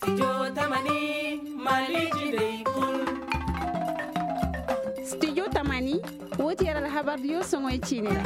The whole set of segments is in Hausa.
Studio Tamani wotiyar alhabar yo songoy chinira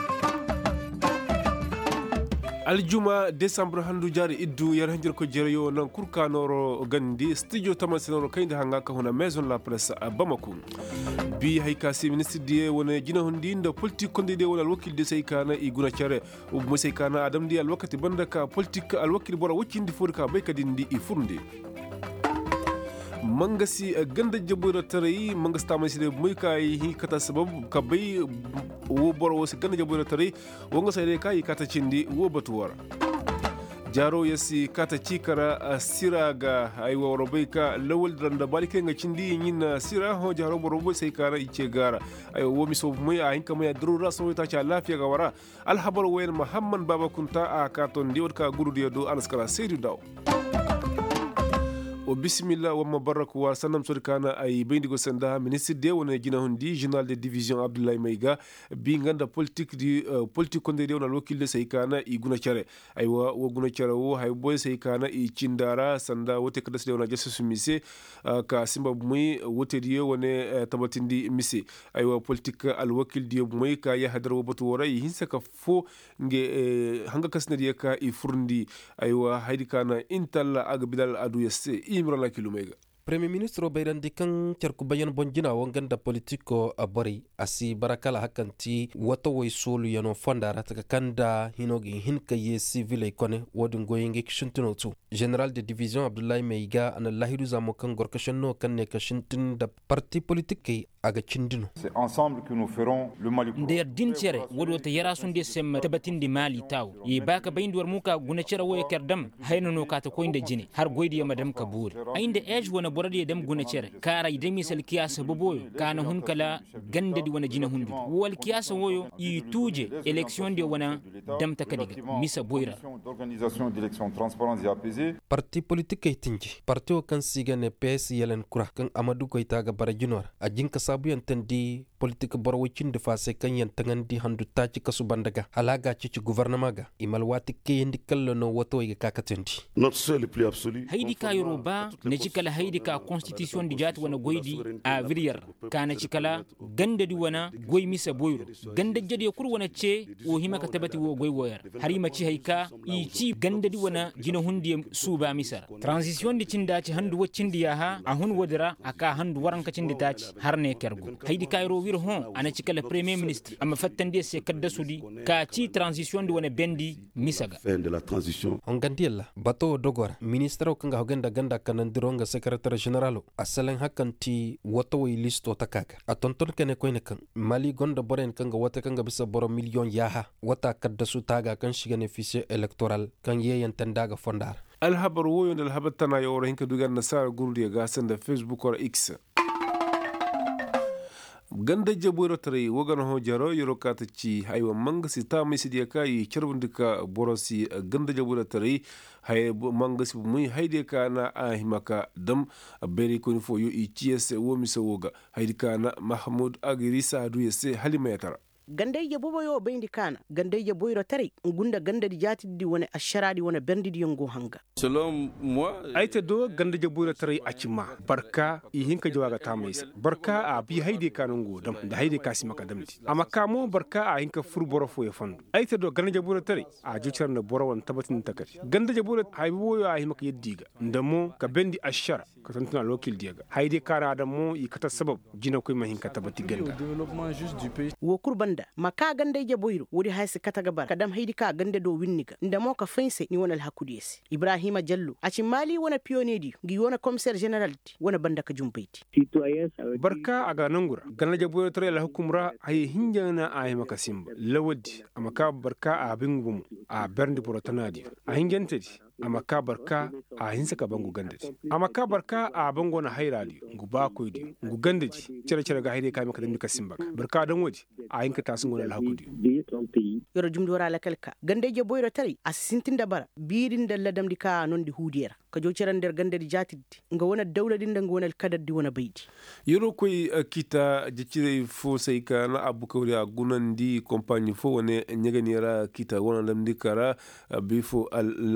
aljuma décembre handu jari iddu yar hanjir ko jereyo nan kurkanoro gandi studio tamasinoro kayde hanga ka hona maison la presse a Bamako bi haykasi ministre die wona jina hondi nda politique konde de wona wakil de saykana i guna care o mo saykana adam di al wakati banda ka politique al wakil bora wakindi furka bay kadindi i furnde mangasi ganda jabura tarai mangas tamasi de muy kai hi kata sabab ka bay wo bor wo ganda jabura tarai wonga sayde kai kata cindi wo batuwara jaro yasi kata cikara siraga ay woro bay ka lawol danda balike nga cindi yin sira ho jaro boro bo sai kana ice gara ay wo mi so muy a hinka muy drura so ta cha lafiya ga wara al habar wayen muhammad baba kunta a katon diwot ka gurude do anaskara seydu daw o bismillah wa mubarak wa sanam surkana ay bendigo senda ministre de wona jina hondi journal de division abdoulaye mayga bi nganda politique di politique konde de wona lokil de saykana i guna care ay wo guna care wo hay boy saykana i cindara sanda wote kada de wona jesus mise ka simba muy wote di wona tabatindi mise ay wo politique al wakil di muy ka ya hadar wo batu wora i hinsa ka fo nge hanga kasna di ka i furndi ay wo haydi kana intalla agbidal adu yasse imrala kilomega Premier Ministre bayrandi kan cerku bayan bonjina wonganda politiko abori asi barakala hakanti wato way solu yano fondara taka kanda hinogi hinka ye civil kone wodin goyenge kishintino tu General de Division Abdoulaye Meiga ana lahidu zamo kan gorkashano kan ne kashintin da parti politique aga cindino c'est ensemble que nous ferons le Mali der din cere wodo te yara sunde sem tabatindi Mali taw ye baka bayndi war muka guna cere woy kerdam hayno no kata koynde jini har goydi madam kabur ainde age wona borade dem guna cere kara idem misal kiyasa boboyo kana hunkala gande di wona jina hundu wal kiyasa woyo i tuje election de wona dam takadiga misa boyra d'organisation d'élections transparentes et apaisées parti politique tinji parti o kan sigane PS yelen kura kan Amadou Koita ga bara jinor a jinka sabu yantendi politique boro wicinde fase kan yantangandi handu taci kasu bandaga halaga ci gouvernement ga imal wati keyendi kallo no woto ga kakatendi notre seul plus absolu haydi ka yoruba ne cikala haydi ka constitution di jati wana goydi a villiers kana cikala gande di wana goy misa boyro gande jade kur wana ce o hima ka tabati wo goy woyar harima ci hayka i ci gande di wana jina hundi suba misar transition di cinda ci handu wacindi ya ha a hun wodira aka handu waranka cindi taci har ne kergo haydi kayro wir hon ana cikala premier ministre amma fattande se kadda sudi ka ci transition di wana bendi misaga fin de la transition on gandiyalla bato dogora ministre kanga hogenda ganda kanandironga secrétaire général asalen hakanti woto way listo takaka a tonton kene koyne kan mali gonda boren kanga wata kanga bisa boro million yaha wata kadda su taga kan shigane fichier électoral kan yeyen tandaga fondar alhabar woyo da alhabar tana yawar hinka dugar nasara gurdi ga san da facebook or x ganda jabura tare wagana ho jaro yoro kata ci haywa mangasi ta mai sidiya kai charbundika borosi ganda jabura tare hay mangasi muy hayde kana a himaka dam beri ko fo yo i ties wo misowoga hayde kana mahmud agrisa adu yese halima yatara gandayya boboyo bayndi kana gandayya boyro tare gunda ganda di jatidi wona asharadi wona bendidi yongo hanga selon moi aita do ganda jabura tare acima barka i hinka jawaga tamaysa barka a bi hayde kanungo dam da hayde kasima kadamti amma kamo barka a hinka furboro fo ya fandu aita do ganda jabura tare a jucar na borawon tabatin takati ganda jabura hayboyo a himaka yeddiga ndamo ka bendi ashara ka tantuna lokil diaga hayde kana adamo i kata sabab jina koy mahinka tabati ganda wo kurban maka gande je boyro wodi hayse kataga bar kadam haydi ka gande do winniga ndamo ka fense ni wonal hakudiyesi ibrahima jallo aci mali wona pionedi gi wona commissaire général wona banda ka jumbayti barka aga nangura ganna je boyro tare la hukumra hay hinjana ay maka simba lawadi amaka barka a bingum a berndi protanadi a hinjantedi amaka barka a hinsa ka bangu gandati amaka barka a bango na hairadi ngu ba koydi ngu gandati cere ga hayde ka maka dandi ka simba barka dan wadi a hinka tasun gona alhakudi yoro jumdi wara la kalka gande je boyro tari asintin da bara birin da ladam di ka non di hudiyera ka jo ciran der gande di jatiddi nga wona dawla din nga wona kadad di wona baydi yoro koy kita jicire fo sai ka na abukawri a gunandi compagnie fo wone nyeganira kita wona lamdi kara bifo al larba ayo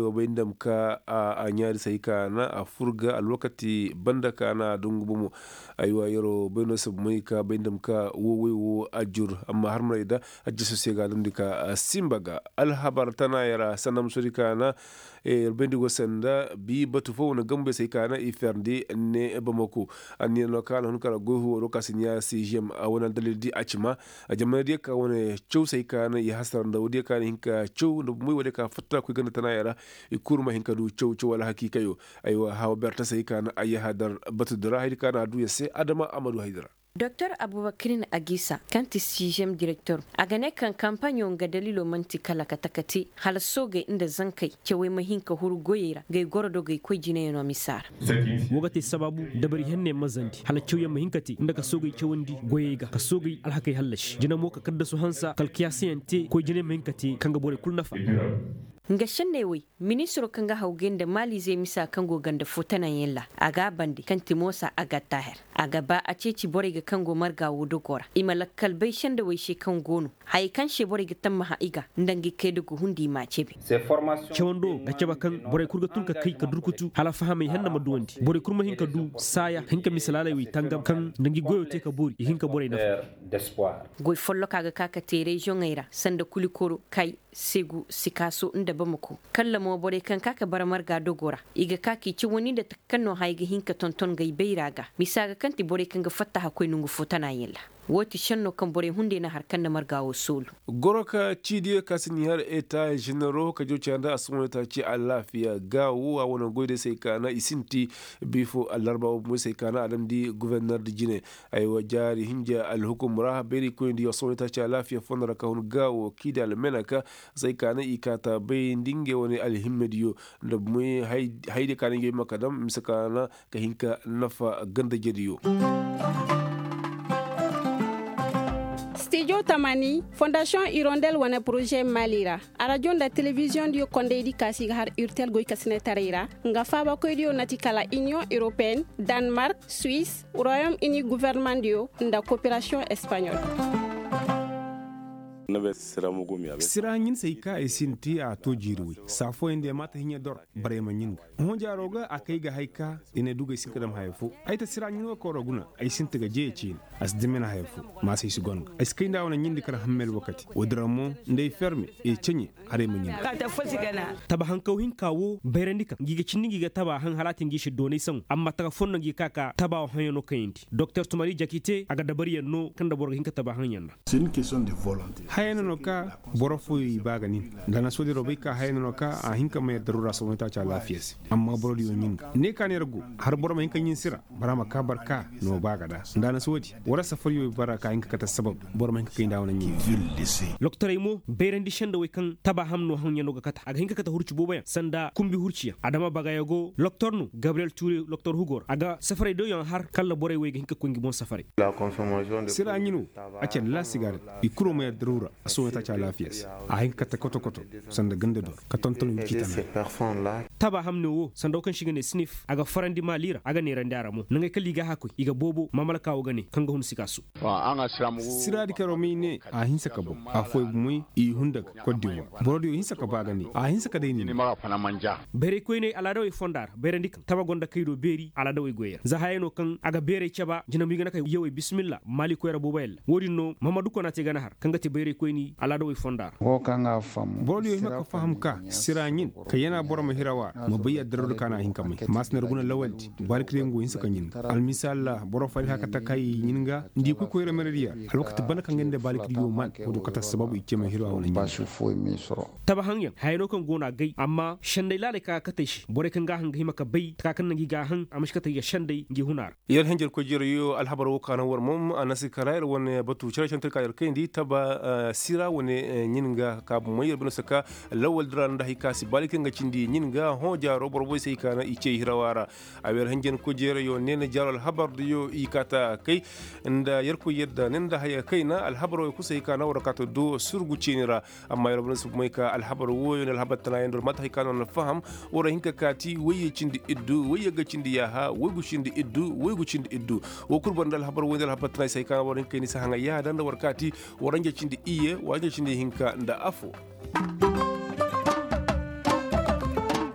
ayo baindam ka a nyari sai kana a furga a lokati banda kana dungubumu ayo yaro baino sab mai ka baindam ka wo ajur amma har mai da ajisa sai ga dum dika simbaga alhabar tana yara sanam surika na bendigo senda bi batu fo na gambe sai kana iferde ne bamako anni no kala hun kala gohu ro kasinya CGM a wannan dalili a cima a jama'a dai ka wani chau sai kana ya hasar da wudi kana hinka chau da mai wadi ka fatta ku gana tana yara ikurma hinka du chau wala hakika yo ayo hawa berta sai kana ayi hadar batu dara hay kana du ya sai adama amadu haidara Dr. Abubakar Agisa, kanti CGM director, a gane kan kamfanyon ga dalilo manti kala katakati, hal so ga inda zankai, kewe mahinka huru goyera, ga gorodo ga kwai jina yana misar. Wagati sababu da bari henne mazanti, hal kewe mahinkati, inda ka so ga kewandi goyega, ka so ga alhakai halash, jina mo ka kadda su hansa, kalkiyasiyante, kwai jina mahinkati, kanga bore kulnafa. Nga shannewe ministro kanga haugen da mali zai misa kango ganda fotanan yella aga bandi kan timosa aga taher aga ba a ceci bore ga kango marga wudo gora imala kalbai shanda wai she kan gono hay kan she bore ga tamma haiga ndangi kedu ku hundi ma cebe chawando ga ceba kan bore kurga tunka kai ka durkutu hala fahame hanna maduwanti bore kurma hinka du saya hinka misalala wi tangam kan ndangi goyo te ka bori hinka bore na goy follo kaga kaka tere jongaira sanda kulikoro kai segu sikaso inda bamuko kalla mo bore kan kaka baramar ga dogora iga kaki ci wani da takkanno haiga hinka tonton gai beiraga misaga kanti bore kan ga fatta hakoi nungu fotana yella woti shanno kan bore hunde na harkan da margawo solo goroka cidiye kasin har eta genero ka jo chanda asmo ta ci alafiya gawo a wona goide sai kana isinti bifo alarba mo sai kana adam di gouverneur di jine ay wajari hinja al hukum rah beri ko ndi asmo ta ci alafiya fonra ka hun gawo kida al menaka sai kana ikata bay ndinge woni al himmediyo da muy hayde kana ngi makadam misakana ka hinka nafa ganda jediyo. Studio Tamani, Fondation Hirondelle wana projet Malira. Radio da télévision dio Kondedi kasi har urtel goy kasine tarira. Nga faba ko dio natikala Union Européenne, Danemark, Suisse, Royaume-Uni gouvernement dio nda coopération espagnole. sira nyin sai ka isinti a to jirwi safo inde mata hinya dor bare ma nyinga ho jaroga akai ga haika ine duga sinkadam hayfo aita sira nyin ko roguna ai sinta ga jeeci as dimena hayfo ma sai su gonga ai skai ndawana nyindi kar hammel wakati wodramo ndey ferme e cenyi are ma nyinga ka ta fosi gana taba hankaw hin kawo bayrandika giga cinni giga taba han halatin gishi donai san amma taga fonno gi kaka taba hanyono kayindi Dr. Tumari Jakite aga dabari yanno kanda borga hinka taba hanyanna c'est une question de volonté hayana no ka borofu ibagani dana sodi robika hayana no ka a hinka mai darura so ta cha lafiyas amma borodi yo nyinga ne kan yargo har boroma hinka yin sira barama ka barka no bagada dana sodi wara safar yo baraka hinka kata sabab boroma hinka kinda wannan yin Dr. Imo bayrandi shanda way kan taba hamno hanyano ga kata aga hinka kata hurci bobayan sanda kumbi hurciya adama bagayago Dr. Nu Gabriel Touré Dr. Hugor aga safare do yon har kala bore way ga hinka kungi bon safare la consommation de sira nyinu a ce la cigarette ikuro mai darura so ta cha lafiyas a hinka ta koto sanda ganda dor ka tonton kitana taba hamno wo sanda kan shiga ne sniff aga farandi malira aga ne randi aramo nanga kali ga hakoi iga bobo mamalaka wo gane kanga hun sikasu sira di karomi ne a hinsa kabo a foi muy i hunda kodiwa borodi hinsa ka bagani a hinsa ka dai ni bere ko ne alado e fondar bere ndik taba gonda kaydo beri alado e goyer za hayno kan aga bere chaba jinami gana kay yewe bismillah mali ko era bobayel wodi no mamadu ko na te gana har kanga te bere ko ni alado e fondar ko kanga fam borodi hinka ka faham ka sira nyin ka yana boroma hirawa mo bayya darru kana hinka mai masnar guna lawalti barkire ngo hinsa kan yin al misalla boro fari haka ta kai yinga ndi ko ko era merediya al wakati bana kan ngende barkire yo man ko kata sababu ike mai hirawa wannan taba hanya hayno kan gona gai amma shandai lale ka kata shi bore kan ga hanga himaka bai ka kan ngi ga han amashkata ya shandai ngi hunar yar hanjal ko jiro yo al habaru kana war mum anasi karair woni batu chara chantar ka yar kai ndi taba sira woni nyinga ka moyir bino saka lawal dran da hikasi balikin ga cindi nyinga ho jaro borbo sai kana ice hirawara a wer hanjen ko jiro yo nene jaro al habar yo ikata kai inda yar ko yedda nenda haya kaina al habaru ko sai kana warakato do surgu cinira amma yar bino su mai ka al habaru wo yo al habat tana yandor mata hikana na faham ora hinka kati waye cindi iddu waye ga cindi ya ha wagu cindi iddu wagu cindi iddu wo kurban dal habaru wo dal habat tana sai kana warin kai ni sa hanga ya dan da warkati waranje cindi iye waje cindi hinka nda afo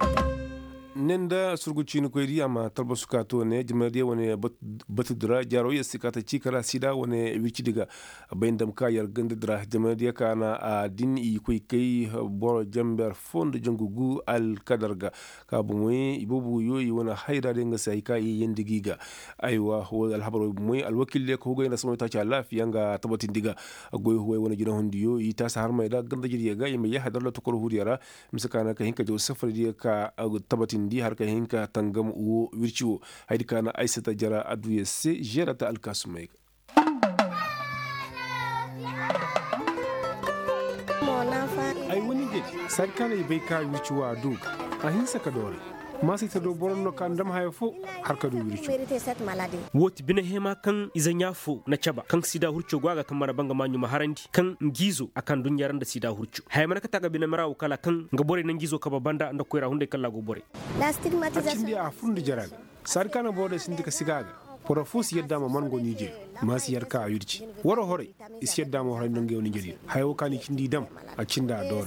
inenda surgucini koydi ama talba sukato ne jamadiya wone batudra jaro yasikata cikara sida wone wicidiga bayndam ka yar gandadra jamadiya kana a din i koy kay boro jamber fond jangugu al kadarga ka bumoy ibubu yoyi wona hayda de nga sai ka yendigiga aywa ho al habaro bumoy al wakil ko goyna sama ta cha lafiya nga tabatin diga goy huwa wona jina hondiyo ita sa har mayda gandajiri ga yima ya hadar la tokor huriyara misakana ka hinka jo safar diya ka tabatin di har ka hinka tangam wo wirciwo haydi kana aisata jara aduye se jerata alkasumay ay woni je sarkana be ka wirciwo adu a hinsa ka dore masi ta do boronno kan dam hayfo har ka do wirciwo woti bina hema kan izanya fo na chaba kan sida hurcho gwaga kan mara banga manyu maharandi kan ngizo akan dunyaran da sida hurcho hay mana ka taga bina maraw kala kan ngabore na ngizo ka babanda nda koyra hunde kala go bore la stigmatisation a fundi jaraga sarkana bode sindika sigaga pora fus yedda ma mango nije masi yarka a yurci woro hore is yedda ma hore nange woni jeli hayo kani kindi dam a cinda dore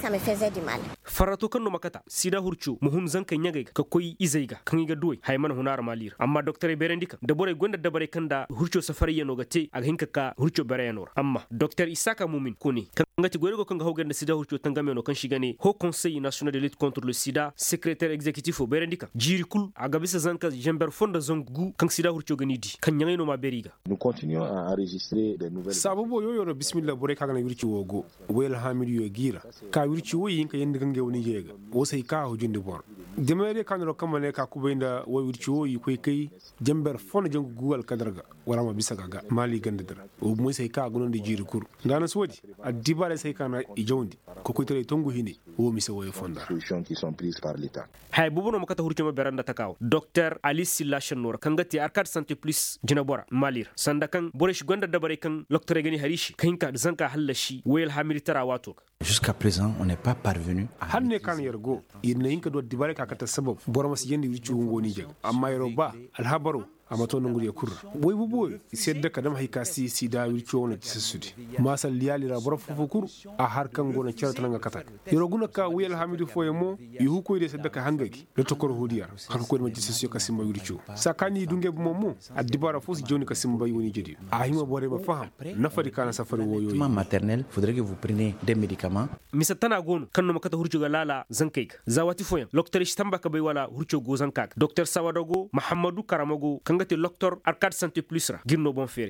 farato kan no makata sida hurcu muhum zankan yaga ka koyi izaiga kan iga duwai hay man hunar malir amma docteur berendika da bore gonda da bare kan da hurcu safari yano gate a hinka ka hurcu bare yano amma docteur isaka mumin kuni kan ngati gorego kan ga hogan da sida hurcu tangame no kan shigane ho conseil national de lutte contre le sida secrétaire exécutif o berendika jiri kul aga bisa zanka jember fonda zongu kan sida hurcu gani kan yangay no ma beriga nous continuons à enregistrer des nouvelles sabubo yoyo bismillah bore kaga na wirci wogo wel hamidu yo gira ka wirci wo yinka yende gange woni jega wo sai ka hujunde bor demere kan ro kamane ka kubainda wo wirci wo yi koy kay jember fon jangu gugal kadarga warama bisaga ga mali gande dara o mo sai ka gonon de jiri kur ngana sodi adibare sai kana ijondi ko ko tere tongu hini wo mi se wo fonda qui sont prises par l'état hay bubuno makata hurci ma beranda takaw docteur Ali Silla Shannour kangati arcade santé plus jinabora malir sanda kan boresh gonda dabare kan docteur gani harishi kahinka zanka hallashi wel hamiri tara wato jusqu'à présent on n'est pas parvenu hanne kan yergo inne hinka do dibare ka kata sabab boroma si yendi wicu ngoni jeg amma yero ba alhabaru amato nanguri kur boy boy sedda kadam haykasi sida wicu wona tisudi masal liyali ra borof fukur a har kan gona certa nga kata yero guna ka wel hamidu foyemo yu ko ide sedda ka hangaki do tokor hodiya har ko ma tisisi ka simba wicu sakani dunge bu momo adibara fos joni ka simba woni jedi a hima bore ba faham nafari kana safari woyo maternel faudrait que vous preniez des médicaments misatana gonu kanno makata hurcu ga lala zankai zawati foyan docteur istamba ka bay wala hurcu go zankak docteur Sawadago Muhammadu Karamago kangati docteur arcade santé plus ra ginno bon fere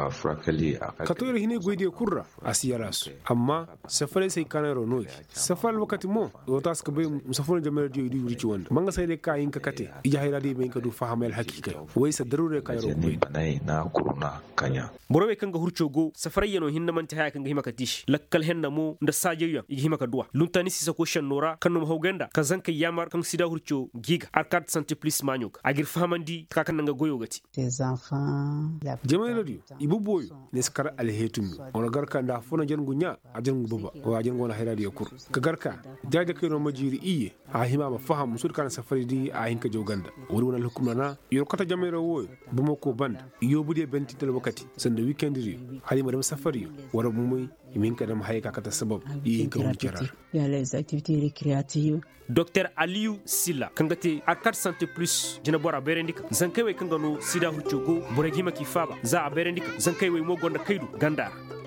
ka to hine goyde kurra asiyarasu amma safare sai kana rono safal wakati mo wotas ka bay musafon jamel dio di wuri ci wonda manga sai de ka yin ka kate ija hayra de be ka du fahamal hakika way sa darure ka yaro ko na kuruna kanya borowe kanga hurcu go safare yano hinna man ta haya kanga hima ka tish lakkal henna mo nda sajeya igi hima ka duwa luntani sisa ko Shannoura kanno hawganda ka zanka yamar kan sida hurcu giga arcade santé plus manyuk agir fahamandi ka kan nga goyo gati des enfants jama'i radio ibu boy ne skar alhetum on garka nda fona jangu nya a jangu baba wa jangu na hayra kur ka garka jaja kai no majiri iye a hima ma faham sur kan safari di a hinka joganda wuri wona hukumna na yor kata jama'i rawo bama ko band yobude benti tel wakati sanda weekend ri hali madam safari wara mumui min kadam hayka kata sabab yi ka wucera ya les activités récréatives docteur Aliou Silla kangati arcade santé plus jina bora berendika zankai kangano sida hucugo boregi maki faba za a berendika zankai mo gonda kaidu ganda